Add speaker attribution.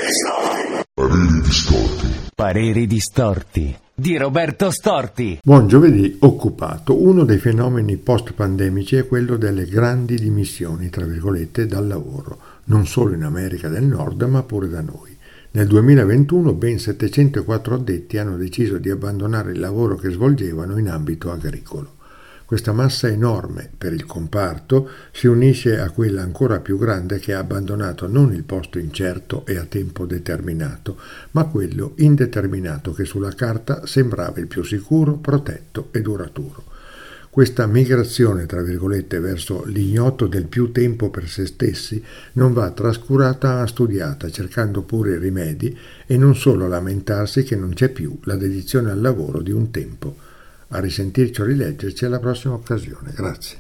Speaker 1: Pareri distorti.
Speaker 2: Pareri distorti di Roberto Storti.
Speaker 3: Buon giovedì occupato. Uno dei fenomeni post-pandemici è quello delle grandi dimissioni, tra virgolette, dal lavoro, non solo in America del Nord, ma pure da noi. Nel 2021 ben 704 addetti hanno deciso di abbandonare il lavoro che svolgevano in ambito agricolo. Questa massa enorme per il comparto si unisce a quella ancora più grande che ha abbandonato non il posto incerto e a tempo determinato, ma quello indeterminato che sulla carta sembrava il più sicuro, protetto e duraturo. Questa migrazione, tra virgolette, verso l'ignoto del più tempo per se stessi non va trascurata ma studiata, cercando pure rimedi e non solo lamentarsi che non c'è più la dedizione al lavoro di un tempo. A risentirci o rileggerci alla prossima occasione. Grazie.